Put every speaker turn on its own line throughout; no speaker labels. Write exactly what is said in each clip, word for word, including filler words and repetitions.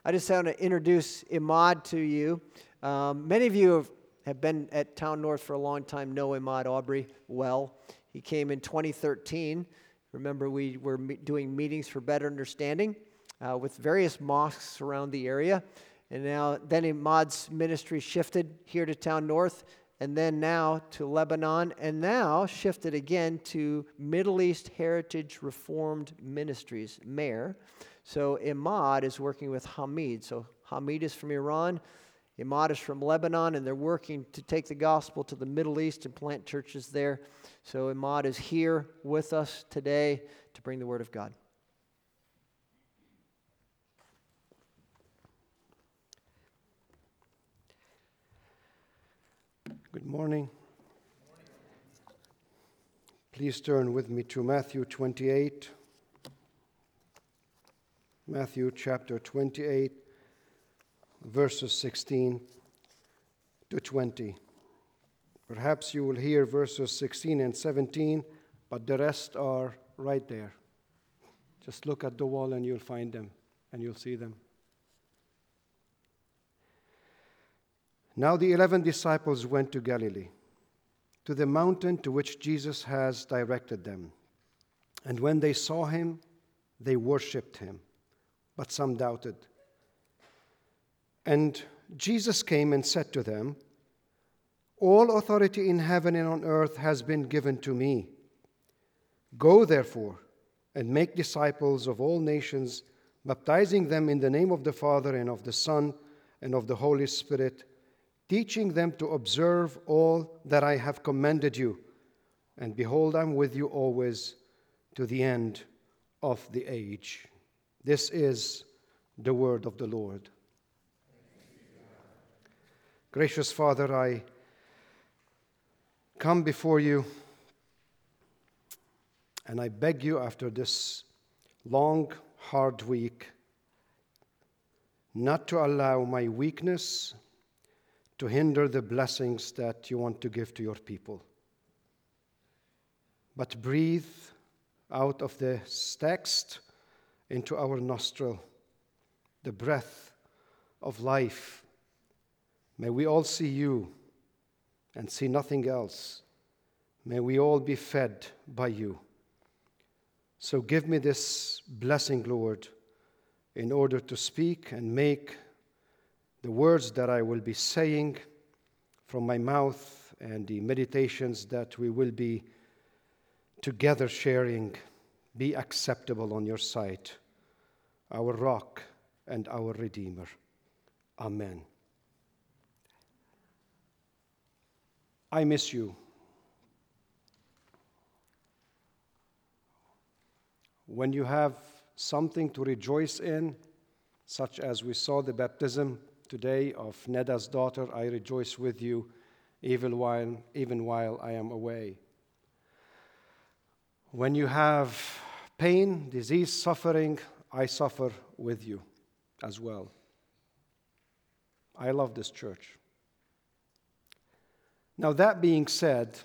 I just want to introduce Imad to you. Um, many of you have, have been at Town North for a long time, know Imad Aubrey well. He came in twenty thirteen. Remember, we were me- doing meetings for better understanding uh, with various mosques around the area. And now, then Imad's ministry shifted here to Town North, and then now to Lebanon, and now shifted again to Middle East Heritage Reformed Ministries, M A R E. So Imad is working with Hamid. So Hamid is from Iran, Imad is from Lebanon, and they're working to take the gospel to the Middle East and plant churches there. So Imad is here with us today to bring the Word of God.
Good morning. Please turn with me to Matthew twenty-eight. Matthew chapter twenty-eight, verses sixteen to twenty. Perhaps you will hear verses sixteen and seventeen, but the rest are right there. Just look at the wall and you'll find them, and you'll see them. Now the eleven disciples went to Galilee, to the mountain to which Jesus has directed them. And when they saw him, they worshipped him, but some doubted. And Jesus came and said to them, "All authority in heaven and on earth has been given to me. Go, therefore, and make disciples of all nations, baptizing them in the name of the Father and of the Son and of the Holy Spirit, teaching them to observe all that I have commanded you. And behold, I'm with you always to the end of the age." This is the word of the Lord. Gracious Father, I come before you and I beg you, after this long, hard week, not to allow my weakness to hinder the blessings that you want to give to your people. But breathe out of this text into our nostril the breath of life. May we all see you and see nothing else. May we all be fed by you. So give me this blessing, Lord, in order to speak and make the words that I will be saying from my mouth and the meditations that we will be together sharing be acceptable on your sight, our rock and our Redeemer. Amen. I miss you. When you have something to rejoice in, such as we saw the baptism today of Neda's daughter, I rejoice with you even while, even while I am away. When you have pain, disease, suffering, I suffer with you as well. I love this church. Now, that being said,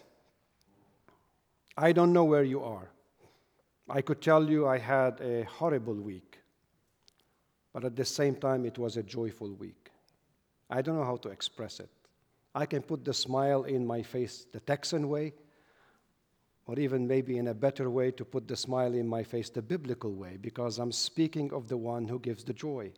I don't know where you are. I could tell you I had a horrible week, but at the same time, it was a joyful week. I don't know how to express it. I can put the smile in my face the Texan way, or even maybe in a better way to put the smile in my face the biblical way, because I'm speaking of the one who gives the joy.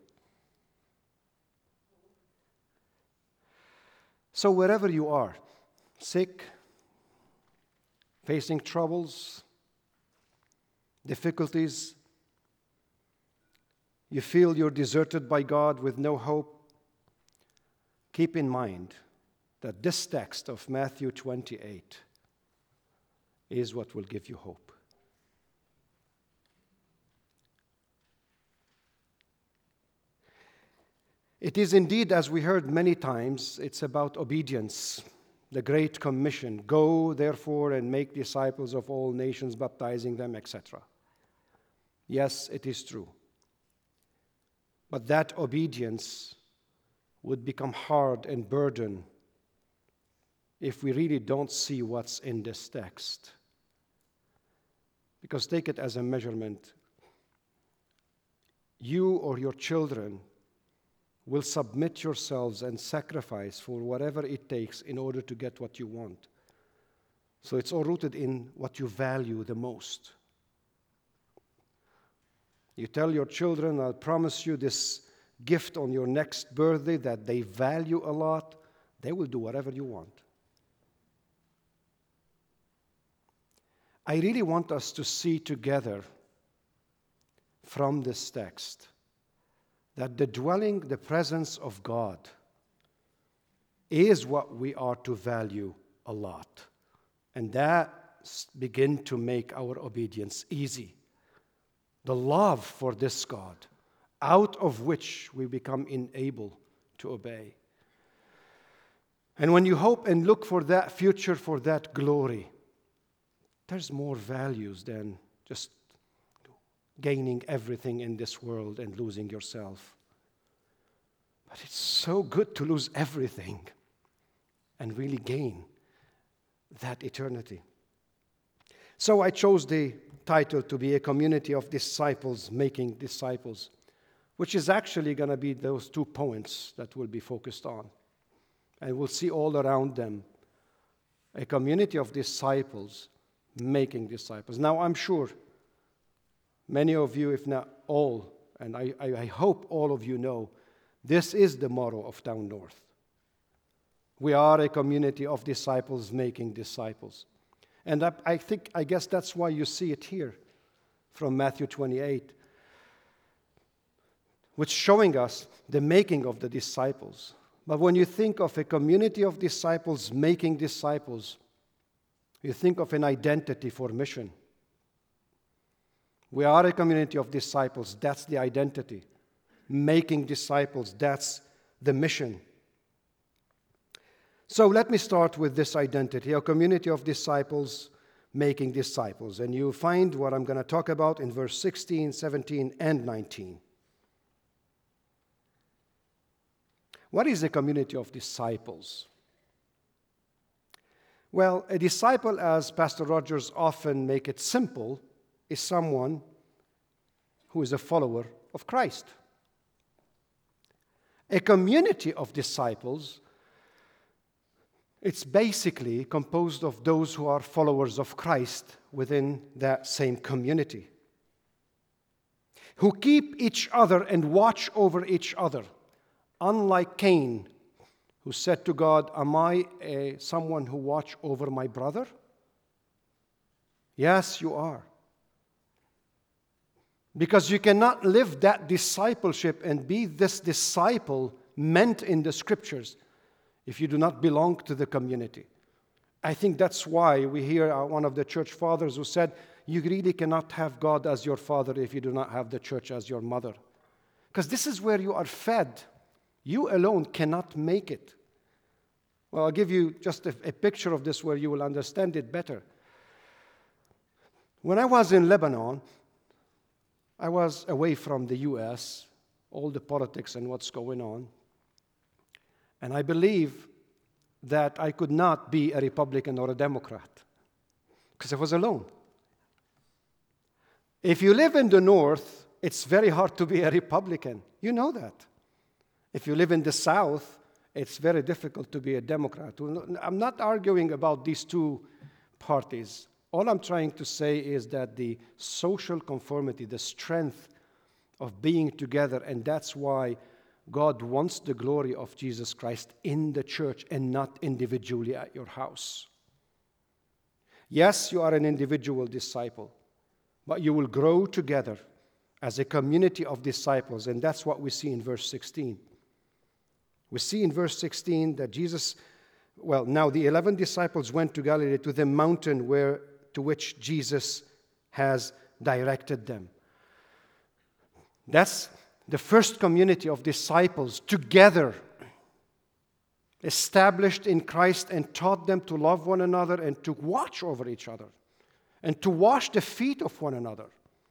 So wherever you are, sick, facing troubles, difficulties, you feel you're deserted by God with no hope, keep in mind that this text of Matthew twenty-eight is what will give you hope. It is indeed, as we heard many times, it's about obedience, the Great Commission. Go, therefore, and make disciples of all nations, baptizing them, et cetera. Yes, it is true. But that obedience would become hard and burden if we really don't see what's in this text. Because take it as a measurement. You or your children will submit yourselves and sacrifice for whatever it takes in order to get what you want. So it's all rooted in what you value the most. You tell your children, I'll promise you this gift on your next birthday that they value a lot, they will do whatever you want. I really want us to see together from this text that the dwelling, the presence of God is what we are to value a lot. And that begins to make our obedience easy. The love for this God, out of which we become unable to obey. And when you hope and look for that future, for that glory, there's more values than just gaining everything in this world and losing yourself. But it's so good to lose everything and really gain that eternity. So I chose the title to be A Community of Disciples Making Disciples, which is actually going to be those two points that we'll be focused on. And we'll see all around them a community of disciples making disciples. Now, I'm sure many of you, if not all, and I, I, I hope all of you know, this is the motto of Town North. We are a community of disciples making disciples. And I, I think, I guess that's why you see it here from Matthew twenty-eight, which is showing us the making of the disciples. But when you think of a community of disciples making disciples, you think of an identity for mission. We are a community of disciples. That's the identity. Making disciples, that's the mission. So let me start with this identity, a community of disciples making disciples. And you find what I'm going to talk about in verse sixteen, seventeen, and nineteen. What is a community of disciples? Well, a disciple, as Pastor Rogers often make it simple, is someone who is a follower of Christ. A community of disciples, it's basically composed of those who are followers of Christ within that same community, who keep each other and watch over each other, unlike Cain, who said to God, am I a, someone who watch over my brother? Yes, you are. Because you cannot live that discipleship and be this disciple meant in the Scriptures if you do not belong to the community. I think that's why we hear one of the church fathers who said, you really cannot have God as your father if you do not have the church as your mother. Because this is where you are fed. You alone cannot make it. Well, I'll give you just a, a picture of this where you will understand it better. When I was in Lebanon, I was away from the U S, all the politics and what's going on. And I believe that I could not be a Republican or a Democrat because I was alone. If you live in the North, it's very hard to be a Republican. You know that. If you live in the South, it's very difficult to be a Democrat. I'm not arguing about these two parties. All I'm trying to say is that the social conformity, the strength of being together, and that's why God wants the glory of Jesus Christ in the church and not individually at your house. Yes, you are an individual disciple, but you will grow together as a community of disciples, and that's what we see in verse sixteen. We see in verse sixteen that Jesus, well, now the eleven disciples went to Galilee, to the mountain where to which Jesus has directed them. That's the first community of disciples together, established in Christ, and taught them to love one another and to watch over each other and to wash the feet of one another.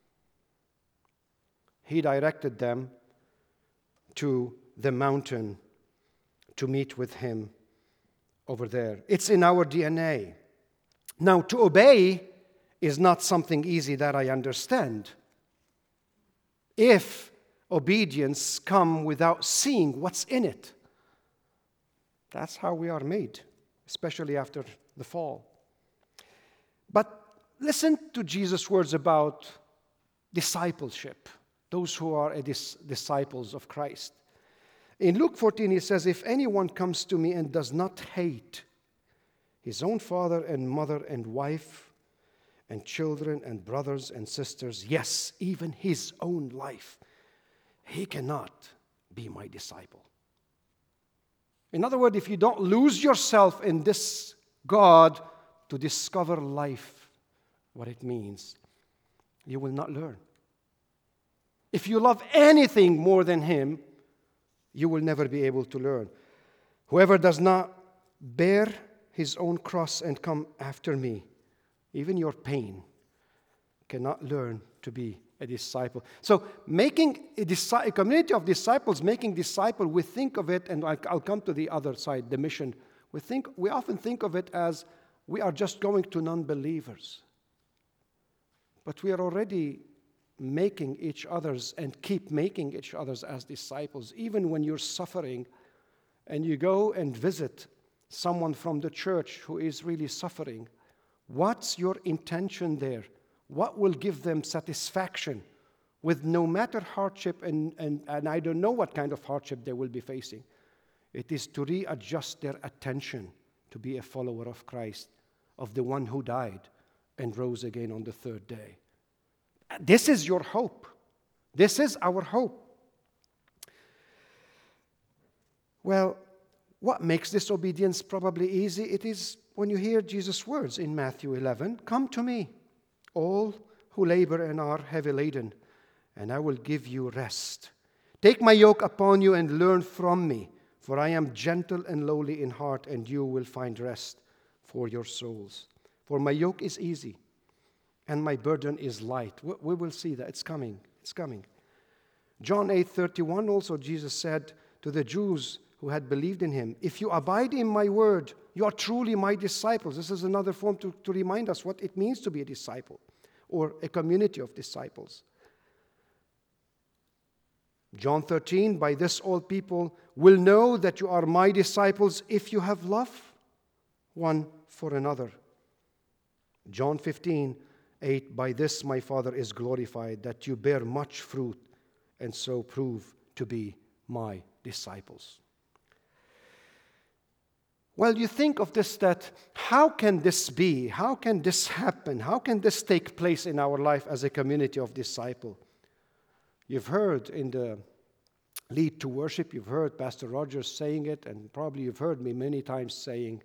He directed them to the mountain to meet with him over there. It's in our D N A. Now, to obey is not something easy that I understand. If obedience come without seeing what's in it. That's how we are made, especially after the fall. But listen to Jesus' words about discipleship, those who are dis- disciples of Christ. In Luke fourteen, he says, if anyone comes to me and does not hate his own father and mother and wife and children and brothers and sisters, yes, even his own life, he cannot be my disciple. In other words, if you don't lose yourself in this God to discover life, what it means, you will not learn. If you love anything more than Him, you will never be able to learn. Whoever does not bear his own cross and come after me, even your pain, cannot learn to be a disciple. So making a, disi- a community of disciples, making disciple, we think of it, and I'll come to the other side, the mission. We think we often think of it as we are just going to non-believers. But we are already making each other's and keep making each other's as disciples. Even when you're suffering and you go and visit someone from the church who is really suffering, what's your intention there? What will give them satisfaction with no matter hardship, and, and, and I don't know what kind of hardship they will be facing. It is to readjust their attention to be a follower of Christ, of the one who died and rose again on the third day. This is your hope. This is our hope. Well, what makes this obedience probably easy? It is when you hear Jesus' words in Matthew eleven, come to me, all who labor and are heavy laden, and I will give you rest. Take my yoke upon you and learn from me, for I am gentle and lowly in heart, and you will find rest for your souls. For my yoke is easy, and my burden is light. We will see that. It's coming. It's coming. John eight thirty-one also, Jesus said to the Jews who had believed in him, if you abide in my word, you are truly my disciples. This is another form to, to remind us what it means to be a disciple or a community of disciples. John thirteen, by this all people will know that you are my disciples if you have love one for another. John fifteen, eight, by this my Father is glorified, that you bear much fruit and so prove to be my disciples. Well, you think of this, that how can this be? How can this happen? How can this take place in our life as a community of disciples? You've heard in the lead to worship, you've heard Pastor Rogers saying it, and probably you've heard me many times saying,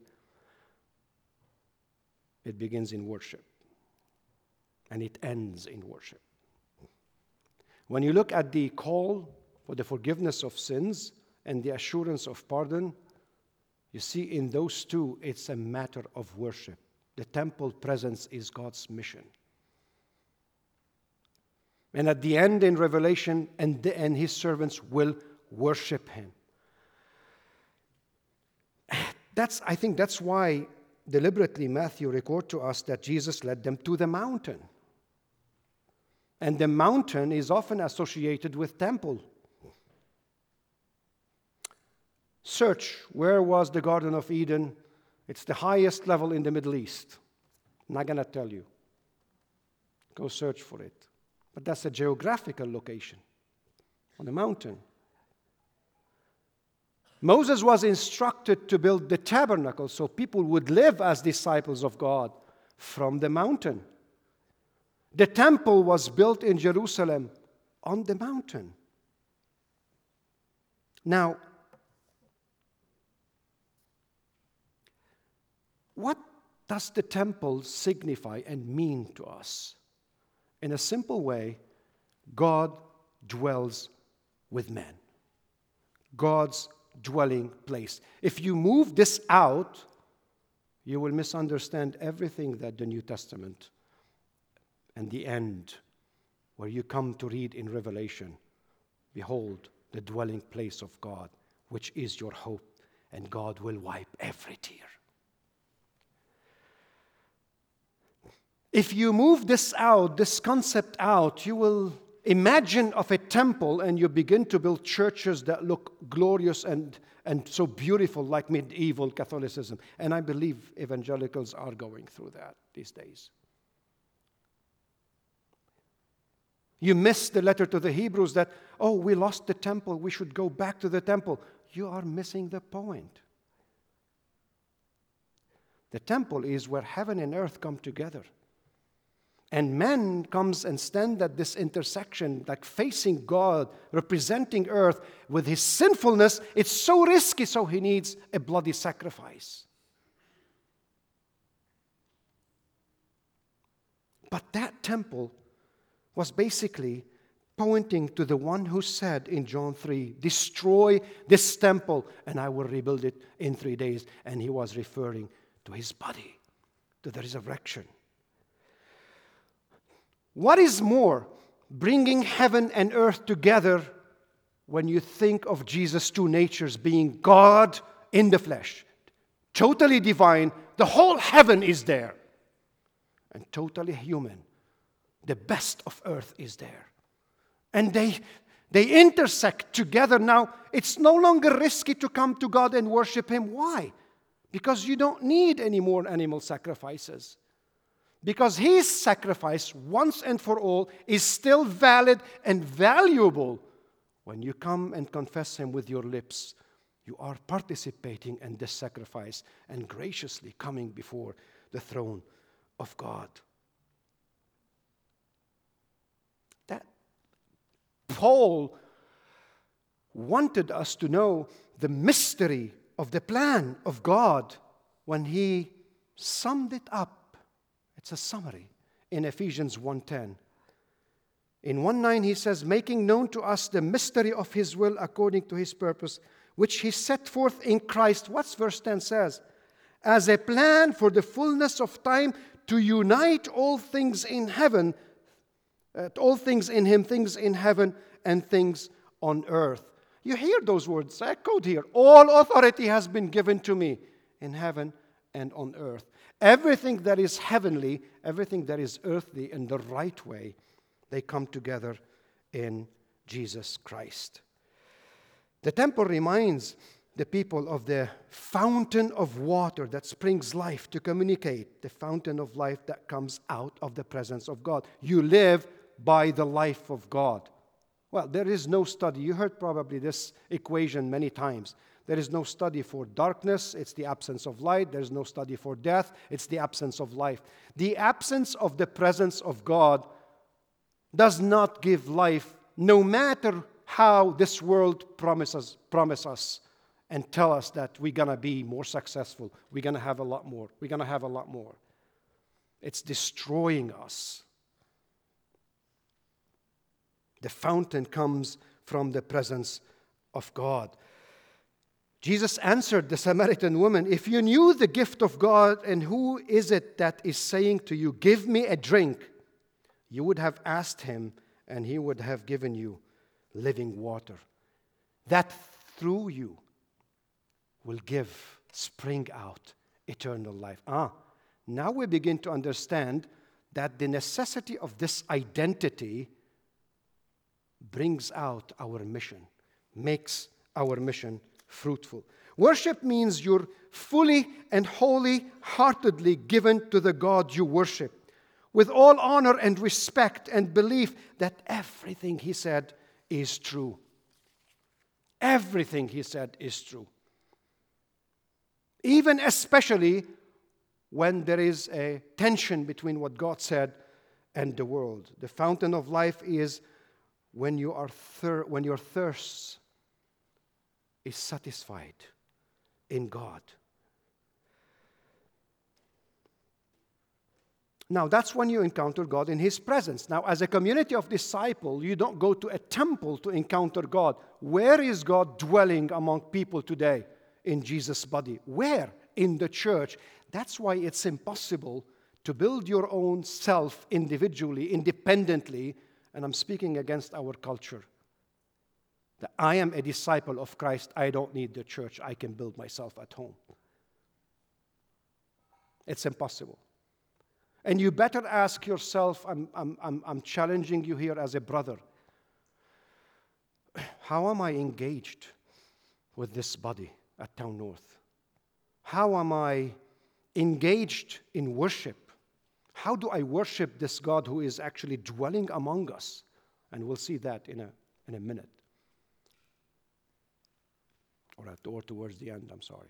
it begins in worship, and it ends in worship. When you look at the call for the forgiveness of sins and the assurance of pardon, you see in those two, it's a matter of worship. The temple presence is God's mission. And at the end in Revelation, and, the, and his servants will worship him. That's, I think that's why deliberately Matthew records to us that Jesus led them to the mountain. And the mountain is often associated with temple. Search, where was the Garden of Eden? It's the highest level in the Middle East. I'm not going to tell you. Go search for it. But that's a geographical location on a mountain. Moses was instructed to build the tabernacle so people would live as disciples of God from the mountain. The temple was built in Jerusalem on the mountain. Now, what does the temple signify and mean to us? In a simple way, God dwells with men. God's dwelling place. If you move this out, you will misunderstand everything that the New Testament and the end, where you come to read in Revelation, behold, the dwelling place of God, which is your hope, and God will wipe every tear. If you move this out, this concept out, you will imagine of a temple and you begin to build churches that look glorious and, and so beautiful like medieval Catholicism. And I believe evangelicals are going through that these days. You miss the letter to the Hebrews that, oh, we lost the temple, we should go back to the temple. You are missing the point. The temple is where heaven and earth come together. And man comes and stands at this intersection, like facing God, representing earth with his sinfulness. It's so risky, so he needs a bloody sacrifice. But that temple was basically pointing to the one who said in John three, destroy this temple and I will rebuild it in three days. And he was referring to his body, to the resurrection. What is more, bringing heaven and earth together when you think of Jesus' two natures being God in the flesh, totally divine, the whole heaven is there, and totally human, the best of earth is there. And they, they intersect together. Now, it's no longer risky to come to God and worship Him. Why? Because you don't need any more animal sacrifices. Because His sacrifice, once and for all, is still valid and valuable. When you come and confess Him with your lips, you are participating in this sacrifice and graciously coming before the throne of God. That Paul wanted us to know the mystery of the plan of God when he summed it up. It's a summary in Ephesians one ten. In one nine he says, making known to us the mystery of His will according to His purpose, which He set forth in Christ. What's verse ten says? As a plan for the fullness of time to unite all things in heaven, uh, all things in Him, things in heaven and things on earth. You hear those words echoed here. All authority has been given to me in heaven and on earth. Everything that is heavenly, everything that is earthly in the right way, they come together in Jesus Christ. The temple reminds the people of the fountain of water that springs life to communicate, the fountain of life that comes out of the presence of God. You live by the life of God. Well, there is no study. You heard probably this equation many times. There is no study for darkness, it's the absence of light. There is no study for death, it's the absence of life. The absence of the presence of God does not give life, no matter how this world promises, promise us and tell us that we're going to be more successful, we're going to have a lot more, we're going to have a lot more. It's destroying us. The fountain comes from the presence of God. Jesus answered the Samaritan woman, if you knew the gift of God and who is it that is saying to you, give me a drink, you would have asked Him and He would have given you living water. That through you will give, spring out eternal life. Ah, now we begin to understand that the necessity of this identity brings out our mission, makes our mission fruitful. Worship means you're fully and wholly-heartedly given to the God you worship, with all honor and respect and belief that everything He said is true. Everything He said is true. Even especially when there is a tension between what God said and the world. The fountain of life is when you are thir- when your thirst is satisfied in God. Now, that's when you encounter God in His presence. Now, as a community of disciples, you don't go to a temple to encounter God. Where is God dwelling among people today? In Jesus' body. Where? In the church. That's why it's impossible to build your own self individually, independently, and I'm speaking against our culture. That I am a disciple of Christ, I don't need the church, I can build myself at home. It's impossible. And you better ask yourself, I'm, I'm, I'm, I'm challenging you here as a brother, how am I engaged with this body at Town North? How am I engaged in worship? How do I worship this God who is actually dwelling among us? And we'll see that in a, in a minute. Or, at, or towards the end, I'm sorry.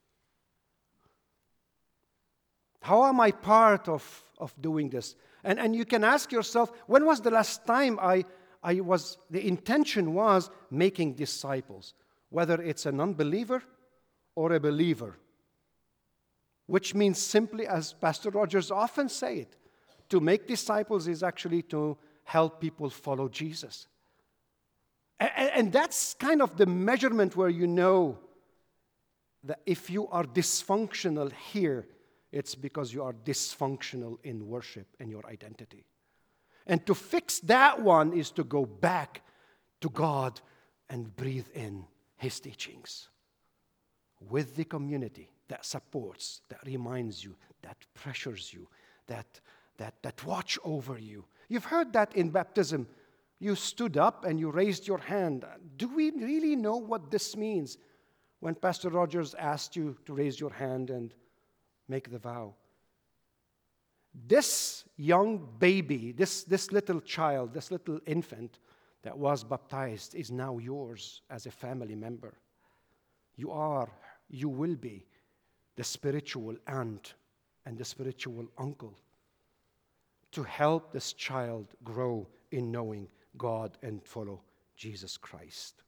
How am I part of, of doing this? And, and you can ask yourself, when was the last time I, I was, the intention was making disciples, whether it's an unbeliever or a believer, which means simply, as Pastor Rogers often say it, to make disciples is actually to help people follow Jesus. And, and that's kind of the measurement where you know that if you are dysfunctional here, it's because you are dysfunctional in worship and your identity. And to fix that one is to go back to God and breathe in His teachings with the community that supports, that reminds you, that pressures you, that, that, that watch over you. You've heard that in baptism. You stood up and you raised your hand. Do we really know what this means? When Pastor Rogers asked you to raise your hand and make the vow. This young baby, this, this little child, this little infant that was baptized is now yours as a family member. You are, you will be the spiritual aunt and the spiritual uncle to help this child grow in knowing God and follow Jesus Christ.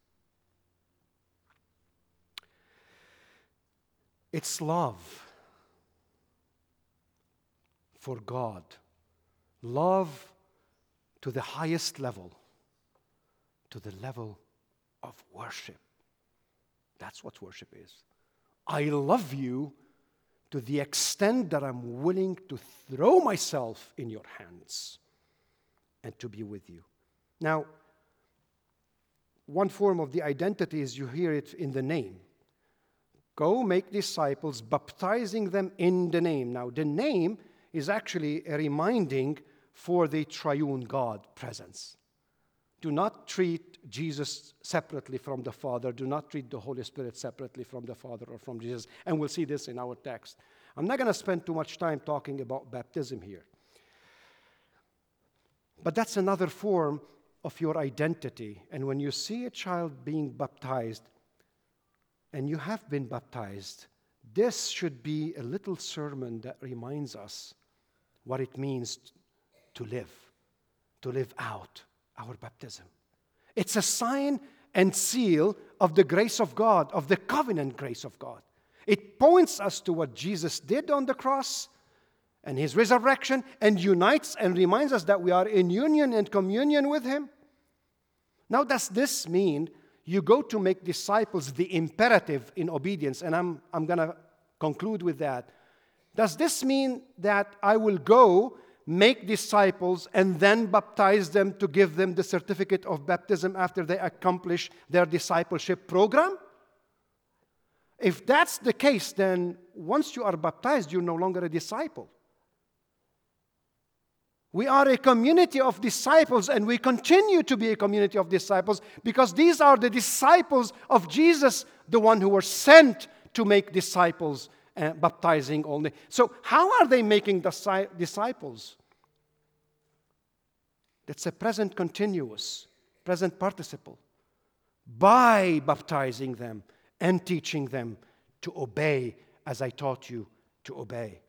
It's love for God, love to the highest level, to the level of worship. That's what worship is. I love you to the extent that I'm willing to throw myself in your hands and to be with you. Now, one form of the identity is you hear it in the name. Go make disciples, baptizing them in the name. Now, the name is actually a reminding for the triune God presence. Do not treat Jesus separately from the Father. Do not treat the Holy Spirit separately from the Father or from Jesus. And we'll see this in our text. I'm not going to spend too much time talking about baptism here. But that's another form of your identity. And when you see a child being baptized, and you have been baptized, this should be a little sermon that reminds us what it means to live, to live out our baptism. It's a sign and seal of the grace of God, of the covenant grace of God. It points us to what Jesus did on the cross and His resurrection, and unites and reminds us that we are in union and communion with Him. Now, does this mean you go to make disciples, the imperative in obedience? And I'm, I'm going to conclude with that. Does this mean that I will go make disciples and then baptize them to give them the certificate of baptism after they accomplish their discipleship program? If that's the case, then once you are baptized, you're no longer a disciple. We are a community of disciples, and we continue to be a community of disciples because these are the disciples of Jesus, the one who were sent to make disciples, uh, baptizing only. So how are they making disi- disciples? That's a present continuous, present participle. By baptizing them and teaching them to obey as I taught you to obey.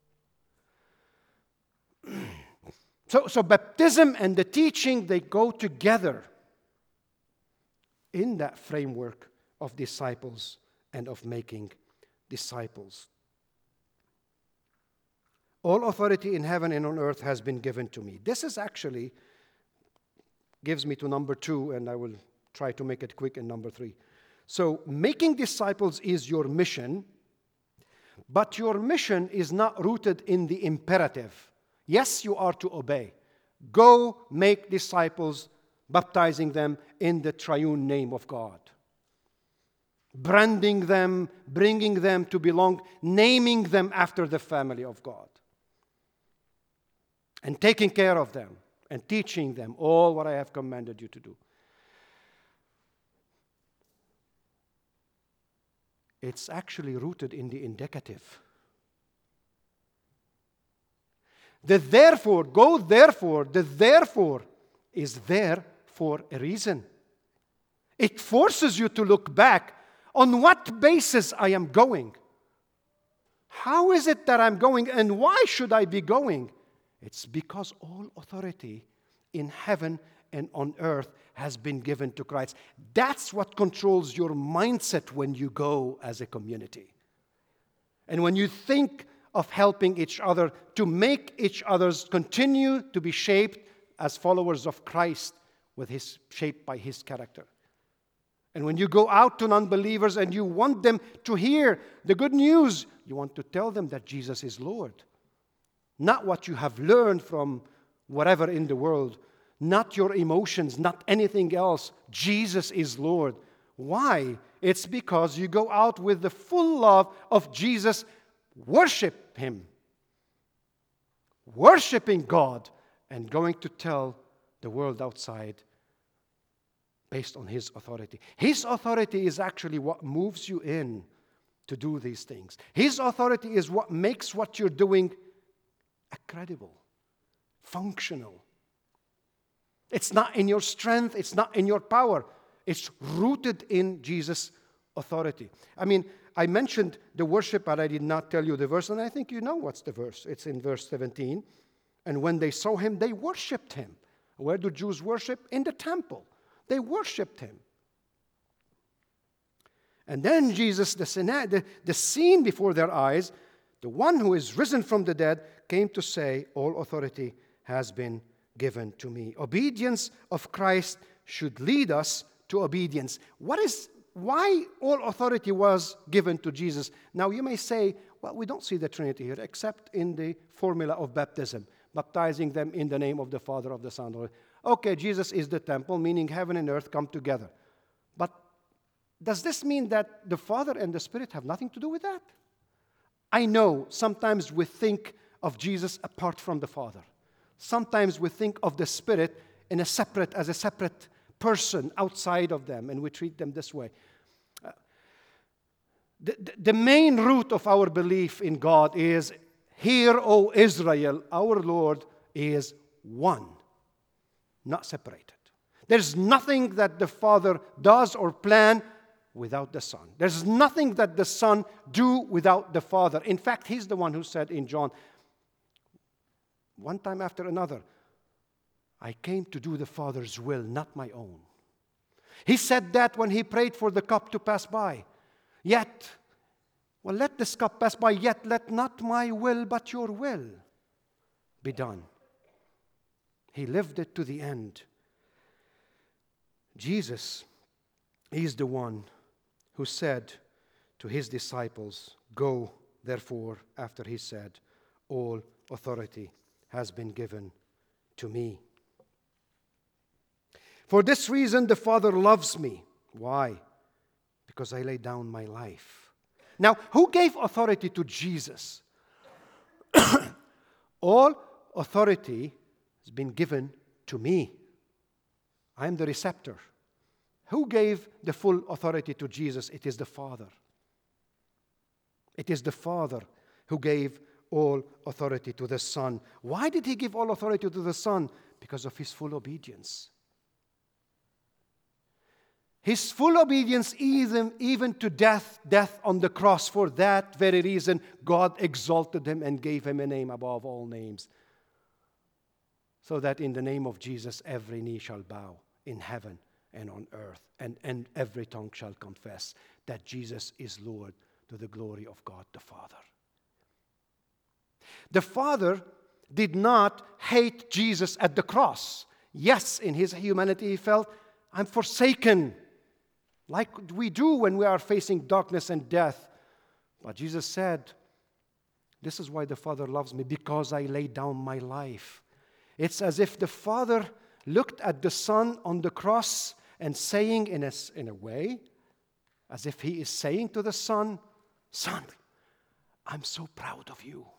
So, so baptism and the teaching, they go together in that framework of disciples and of making disciples. All authority in heaven and on earth has been given to me. This is actually, gives me to number two, and I will try to make it quick in number three. So making disciples is your mission, but your mission is not rooted in the imperative. Yes, you are to obey. Go make disciples, baptizing them in the triune name of God. Branding them, bringing them to belong, naming them after the family of God. And taking care of them and teaching them all what I have commanded you to do. it's actually rooted in the indicative. The therefore, go therefore, the therefore is there for a reason. It forces you to look back. On what basis I am going? How is it that I'm going, and why should I be going? It's because all authority in heaven and on earth has been given to Christ. That's what controls your mindset when you go as a community. And when you think of helping each other to make each other's continue to be shaped as followers of Christ with his shaped by his character. And when you go out to non-believers and you want them to hear the good news, you want to tell them that Jesus is Lord. Not what you have learned from whatever in the world, not your emotions, not anything else. Jesus is Lord. Why? It's because you go out with the full love of Jesus. Worship him. Worshiping God and going to tell the world outside based on his authority. His authority is actually what moves you in to do these things. His authority is what makes what you're doing credible, functional. It's not in your strength, it's not in your power. It's rooted in Jesus' authority. I mean, I mentioned the worship, but I did not tell you the verse, and I think you know what's the verse. It's in verse seventeen. And when they saw him, they worshipped him. Where do Jews worship? In the temple. They worshipped him. And then Jesus, the, the, the scene before their eyes, the one who is risen from the dead, came to say, all authority has been given to me. Obedience of Christ should lead us to obedience. What is, why all authority was given to Jesus? Now you may say, well, we don't see the Trinity here except in the formula of baptism, baptizing them in the name of the Father, of the Son. Okay, Jesus is the temple, meaning heaven and earth come together. But does this mean that the Father and the Spirit have nothing to do with that? I know sometimes we think of Jesus apart from the Father. Sometimes we think of the Spirit in a separate, as a separate person outside of them, and we treat them this way. Uh, the, the main root of our belief in God is, hear, O Israel, our Lord is one, not separated. There's nothing that the Father does or plan without the Son. There's nothing that the Son do without the Father. In fact, he's the one who said in John, one time after another, I came to do the Father's will, not my own. He said that when he prayed for the cup to pass by. Yet, well, let this cup pass by, yet let not my will, but your will be done. He lived it to the end. Jesus is the one who said to his disciples, go, therefore, after he said, all authority has been given to me. For this reason, the Father loves me. Why? Because I lay down my life. Now, who gave authority to Jesus? All authority has been given to me. I am the receptor. Who gave the full authority to Jesus? It is the Father. It is the Father who gave all authority to the Son. Why did he give all authority to the Son? Because of his full obedience. His full obedience even, even to death, death on the cross. For that very reason, God exalted him and gave him a name above all names. So that in the name of Jesus, every knee shall bow in heaven and on earth, and, and every tongue shall confess that Jesus is Lord, to the glory of God the Father. The Father did not hate Jesus at the cross. Yes, in his humanity he felt, I'm forsaken, like we do when we are facing darkness and death. But Jesus said, this is why the Father loves me, because I lay down my life. It's as if the Father looked at the Son on the cross and saying in a, in a way, as if he is saying to the Son, Son, I'm so proud of you.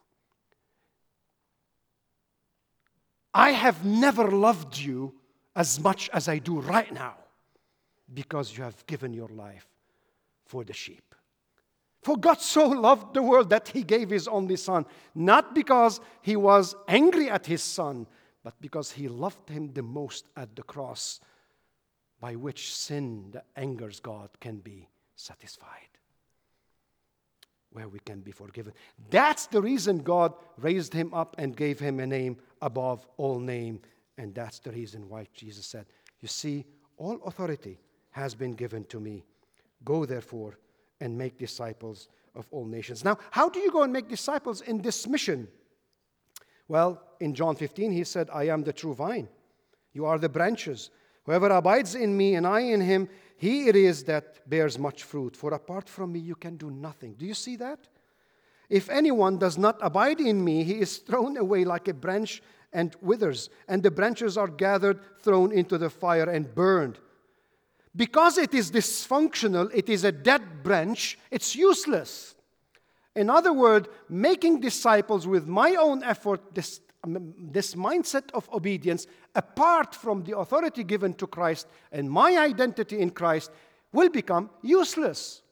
I have never loved you as much as I do right now because you have given your life for the sheep. For God so loved the world that he gave his only Son, not because he was angry at his Son, but because he loved him the most at the cross, by which sin that angers God can be satisfied, where we can be forgiven. That's the reason God raised him up and gave him a name above all name. And that's the reason why Jesus said, you see, all authority has been given to me. Go therefore and make disciples of all nations. Now, how do you go and make disciples in this mission? Well, in John fifteen, he said, I am the true vine. You are the branches. Whoever abides in me and I in him, he it is that bears much fruit. For apart from me, you can do nothing. Do you see that? If anyone does not abide in me, he is thrown away like a branch and withers, and the branches are gathered, thrown into the fire, and burned. Because it is dysfunctional, it is a dead branch, it's useless. In other words, making disciples with my own effort, this, um, this mindset of obedience, apart from the authority given to Christ and my identity in Christ, will become useless.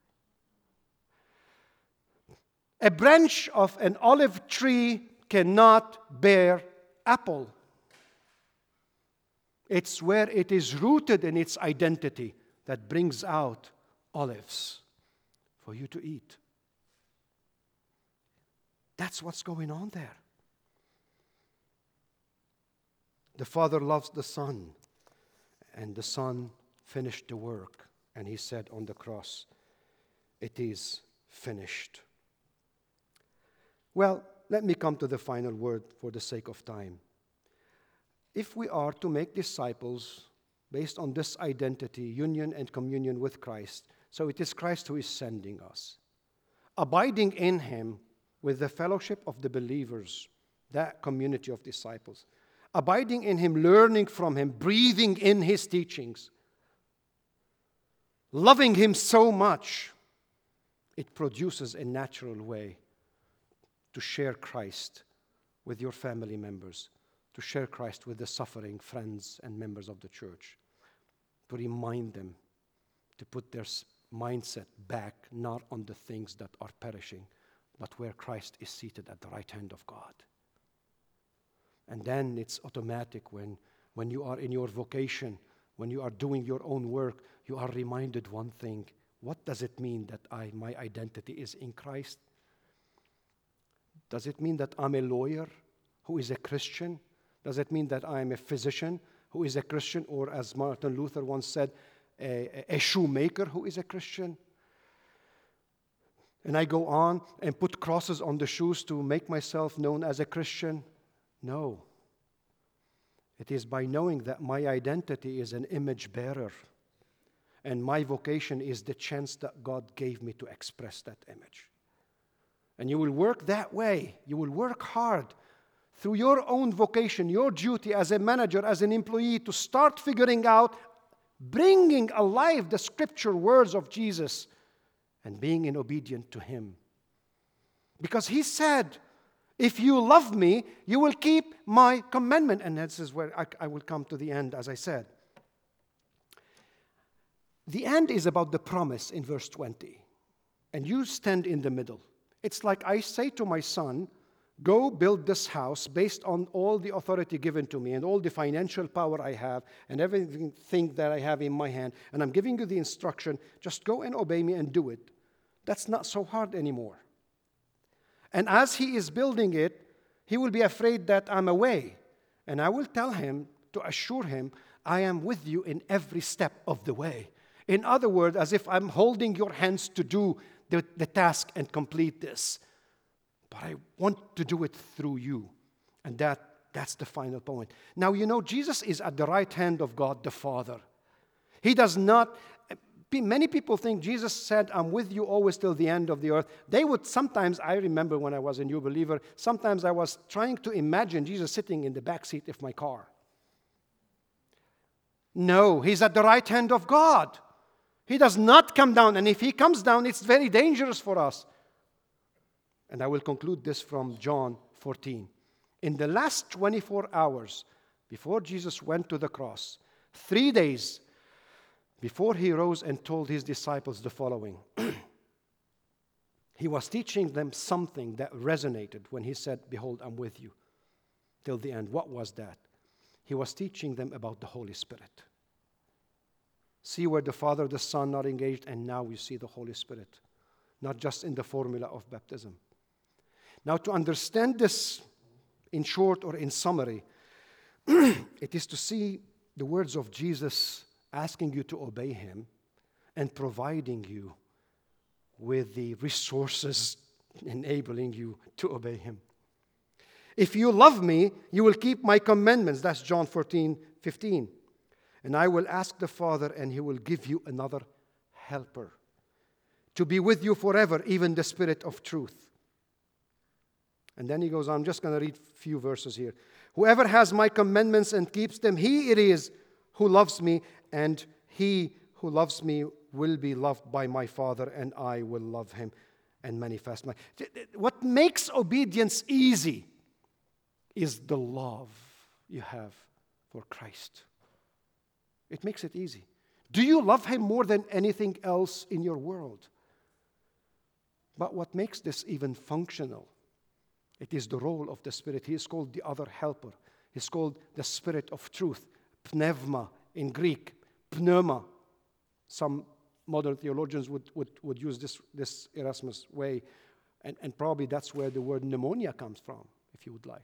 A branch of an olive tree cannot bear apple. It's where it is rooted in its identity that brings out olives for you to eat. That's what's going on there. The Father loves the Son, and the Son finished the work, and he said on the cross, it is finished. Well, let me come to the final word for the sake of time. If we are to make disciples based on this identity, union and communion with Christ, so it is Christ who is sending us, abiding in him with the fellowship of the believers, that community of disciples, abiding in him, learning from him, breathing in his teachings, loving him so much, it produces a natural way to share Christ with your family members, to share Christ with the suffering friends and members of the church, to remind them to put their mindset back not on the things that are perishing, but where Christ is seated at the right hand of God. And then it's automatic when, when you are in your vocation, when you are doing your own work, you are reminded one thing. What does it mean that I, my identity is in Christ? Does it mean that I'm a lawyer who is a Christian? Does it mean that I'm a physician who is a Christian? Or as Martin Luther once said, a, a shoemaker who is a Christian? And I go on and put crosses on the shoes to make myself known as a Christian? No. It is by knowing that my identity is an image bearer, and my vocation is the chance that God gave me to express that image. And you will work that way. You will work hard through your own vocation, your duty as a manager, as an employee, to start figuring out, bringing alive the scripture words of Jesus and being in obedience to him. Because he said, if you love me, you will keep my commandment. And this is where I, I will come to the end, as I said. The end is about the promise in verse twenty. And you stand in the middle. It's like I say to my son, go build this house based on all the authority given to me and all the financial power I have and everything that I have in my hand. And I'm giving you the instruction, just go and obey me and do it. That's not so hard anymore. And as he is building it, he will be afraid that I'm away. And I will tell him to assure him, I am with you in every step of the way. In other words, as if I'm holding your hands to do the, the task and complete this. But I want to do it through you. And that, that's the final point. Now, you know, Jesus is at the right hand of God the Father. He does not... Many people think Jesus said, I'm with you always till the end of the earth. They would sometimes, I remember when I was a new believer, sometimes I was trying to imagine Jesus sitting in the back seat of my car. No, he's at the right hand of God. He does not come down, and if he comes down, it's very dangerous for us. And I will conclude this from John fourteen. In the last twenty-four hours, before Jesus went to the cross, three days before he rose and told his disciples the following. He was teaching them something that resonated when he said, behold, I'm with you till the end. What was that? He was teaching them about the Holy Spirit. See where the Father, the Son are engaged, and now you see the Holy Spirit, not just in the formula of baptism. Now, to understand this in short or in summary, it is to see the words of Jesus asking you to obey him and providing you with the resources enabling you to obey him. If you love me, you will keep my commandments. That's John fourteen fifteen. And I will ask the Father, and he will give you another helper to be with you forever, even the Spirit of truth. And then he goes on. I'm just going to read a few verses here. Whoever has my commandments and keeps them, he it is who loves me, and he who loves me will be loved by my Father, and I will love him and manifest my... What makes obedience easy is the love you have for Christ. It makes it easy. Do you love him more than anything else in your world? But what makes this even functional, it is the role of the Spirit. He is called the other helper. He's called the Spirit of truth, pneuma in Greek, pneuma. Some modern theologians would, would, would use this, this Erasmus way, and, and probably that's where the word pneumonia comes from, if you would like.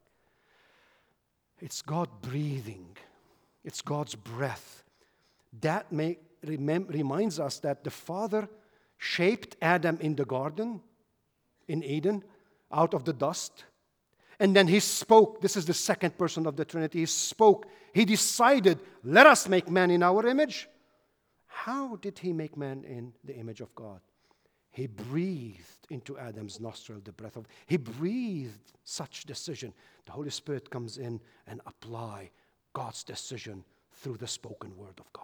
It's God breathing. It's God's breath. That may remem- reminds us that the Father shaped Adam in the garden, in Eden, out of the dust. And then he spoke. This is the second person of the Trinity. He spoke. He decided, let us make man in our image. How did he make man in the image of God? He breathed into Adam's nostril the breath of... He breathed such decision. The Holy Spirit comes in and apply God's decision through the spoken word of God.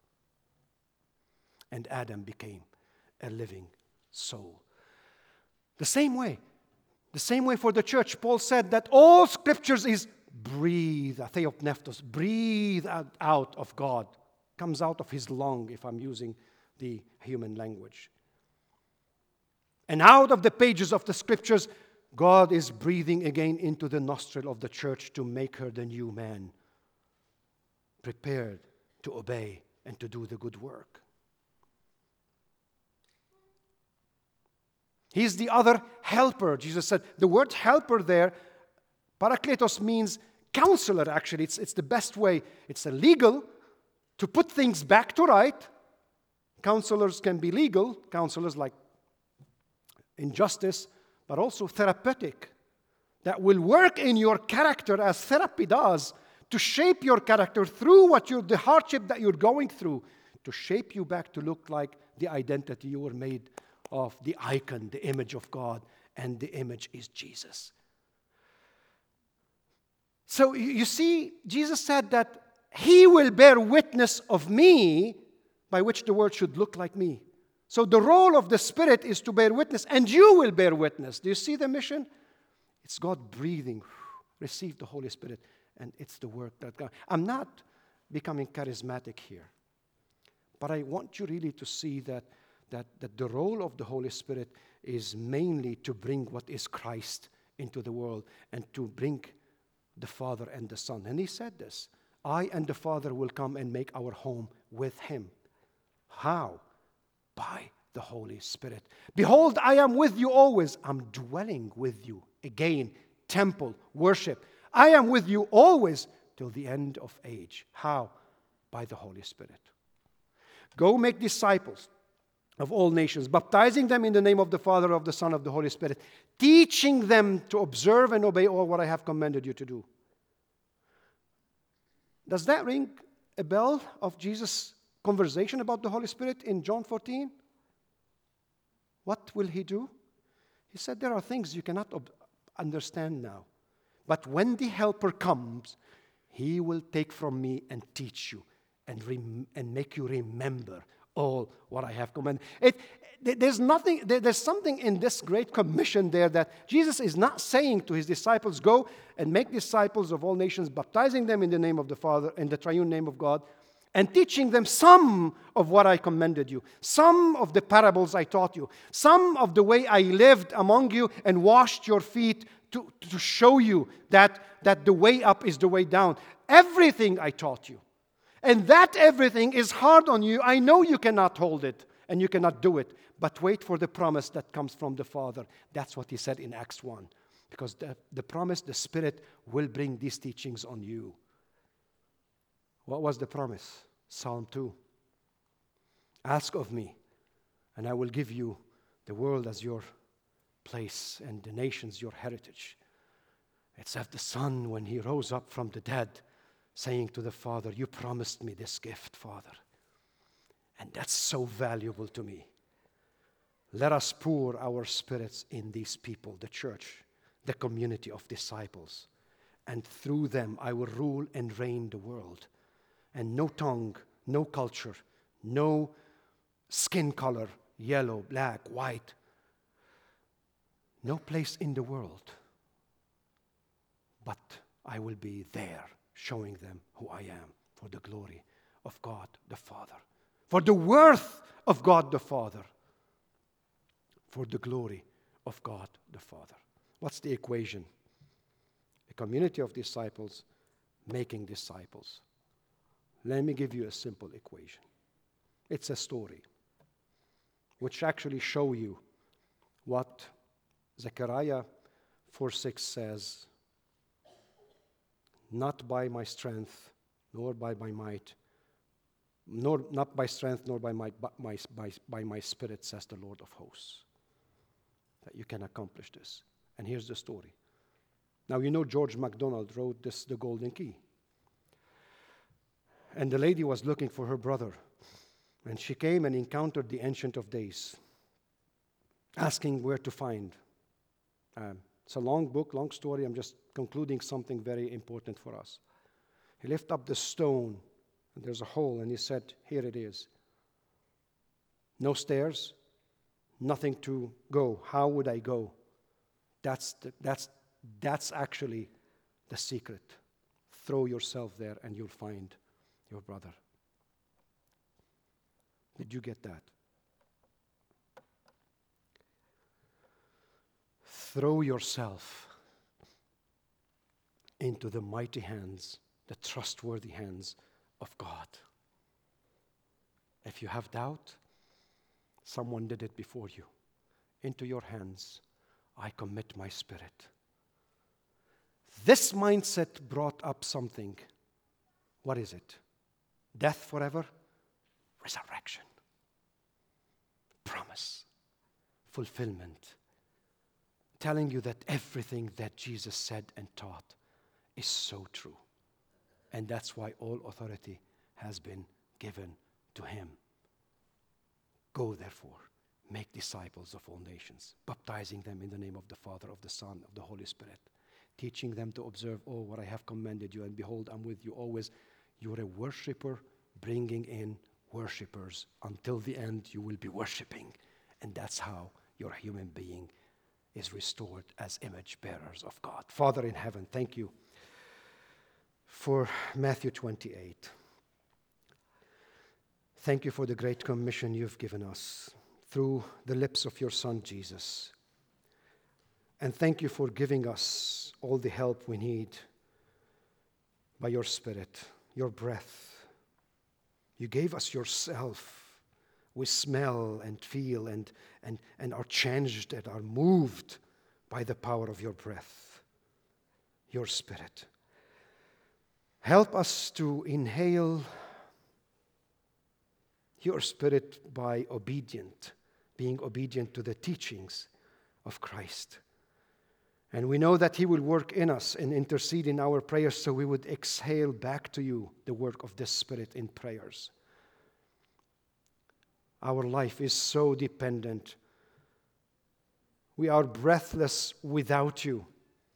And Adam became a living soul. The same way, the same way for the church, Paul said that all scriptures is breathe, theopneustos, breathe out, out of God. Comes out of his lung, if I'm using the human language. And out of the pages of the scriptures, God is breathing again into the nostril of the church to make her the new man, prepared to obey and to do the good work. He's the other helper. Jesus said the word helper there, parakletos, means counselor, actually. It's, it's the best way. It's a legal, to put things back to right. Counselors can be legal, counselors like in justice, but also therapeutic, that will work in your character as therapy does, to shape your character through what you're, the hardship that you're going through, to shape you back to look like the identity you were made of, the icon, the image of God, and the image is Jesus. So you see, Jesus said that he will bear witness of me, by which the world should look like me. So the role of the Spirit is to bear witness, and you will bear witness. Do you see the mission? It's God breathing. Receive the Holy Spirit, and it's the work that God... I'm not becoming charismatic here, but I want you really to see that, that, that the role of the Holy Spirit is mainly to bring what is Christ into the world and to bring the Father and the Son. And he said this, I and the Father will come and make our home with him. How? By the Holy Spirit. Behold, I am with you always. I'm dwelling with you. Again, temple, worship. I am with you always till the end of age. How? By the Holy Spirit. Go make disciples of all nations, baptizing them in the name of the Father, of the Son, of the Holy Spirit, teaching them to observe and obey all what I have commanded you to do. Does that ring a bell of Jesus' conversation about the Holy Spirit in John fourteen? What will he do? He said, there are things you cannot ob- understand now. But when the Helper comes, he will take from me and teach you and, rem- and make you remember all what I have commanded. It, there's nothing, there's something in this great commission there that Jesus is not saying to his disciples, go and make disciples of all nations, baptizing them in the name of the Father, in the triune name of God, and teaching them some of what I commanded you, some of the parables I taught you, some of the way I lived among you and washed your feet to, to show you that, that the way up is the way down. Everything I taught you. And that everything is hard on you. I know you cannot hold it and you cannot do it, but wait for the promise that comes from the Father. That's what he said in Acts one. Because the, the promise, the Spirit will bring these teachings on you. What was the promise? Psalm two. Ask of me, and I will give you the world as your place and the nations your heritage. It's as the Son when he rose up from the dead, saying to the Father, you promised me this gift, Father. And that's so valuable to me. Let us pour our spirits in these people, the church, the community of disciples. And through them I will rule and reign the world. And no tongue, no culture, no skin color, yellow, black, white, no place in the world. But I will be there, showing them who I am for the glory of God the Father, for the worth of God the Father, for the glory of God the Father. What's the equation? A community of disciples making disciples. Let me give you a simple equation. It's a story which actually show you what Zechariah four six says. Not by my strength, nor by my might, nor not by strength, nor by my, by, my, by, by my spirit, says the Lord of hosts, that you can accomplish this. And here's the story. Now, you know George MacDonald wrote this, The Golden Key. And the lady was looking for her brother. And she came and encountered the Ancient of Days, asking where to find. Um, it's a long book, long story. I'm just concluding something very important for us. He lifted up the stone, and there's a hole, and he said, here it is. No stairs, nothing to go. How would I go? That's, the, that's, that's actually the secret. Throw yourself there, and you'll find your brother. Did you get that? Throw yourself into the mighty hands, the trustworthy hands of God. If you have doubt, someone did it before you. Into your hands, I commit my spirit. This mindset brought up something. What is it? Death forever? Resurrection. Promise. Fulfillment. Telling you that everything that Jesus said and taught is so true. And that's why all authority has been given to him. Go, therefore, make disciples of all nations, baptizing them in the name of the Father, of the Son, of the Holy Spirit, teaching them to observe all what I have commanded you, and behold, I'm with you always. You're a worshiper, bringing in worshipers. Until the end, you will be worshiping. And that's how your human being is restored as image bearers of God. Father in heaven, thank you for Matthew twenty-eight. Thank you for the great commission you've given us through the lips of your Son, Jesus. And thank you for giving us all the help we need by your Spirit, your breath. You gave us yourself. We smell and feel and, and, and are changed and are moved by the power of your breath, your Spirit. Help us to inhale your Spirit by obedient, being obedient to the teachings of Christ. And we know that he will work in us and intercede in our prayers, so we would exhale back to you the work of the Spirit in prayers. Our life is so dependent. We are breathless without you.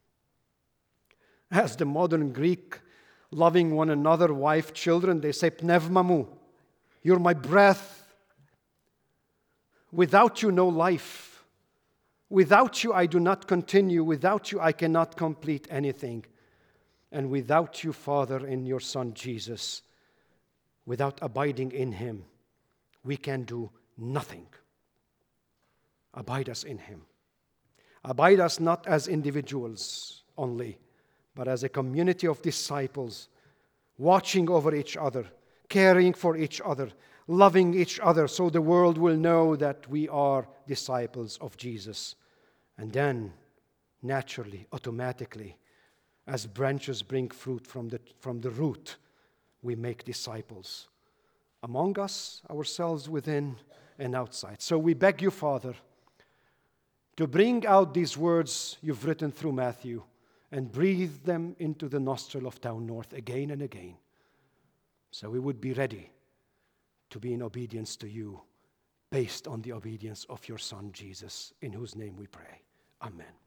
As the modern Greek, loving one another, wife, children, they say, pneumamou, you're my breath. Without you, no life. Without you, I do not continue. Without you, I cannot complete anything. And without you, Father, in your Son, Jesus, Without abiding in him, we can do nothing. Abide us in him. Abide us not as individuals only, but as a community of disciples, watching over each other, caring for each other, loving each other, so the world will know that we are disciples of Jesus. And then, naturally, automatically, as branches bring fruit from the, from the root, we make disciples among us, ourselves within and outside. So we beg you, Father, to bring out these words you've written through Matthew and breathe them into the nostril of Town North again and again, so we would be ready to be in obedience to you, based on the obedience of your Son, Jesus, in whose name we pray. Amen.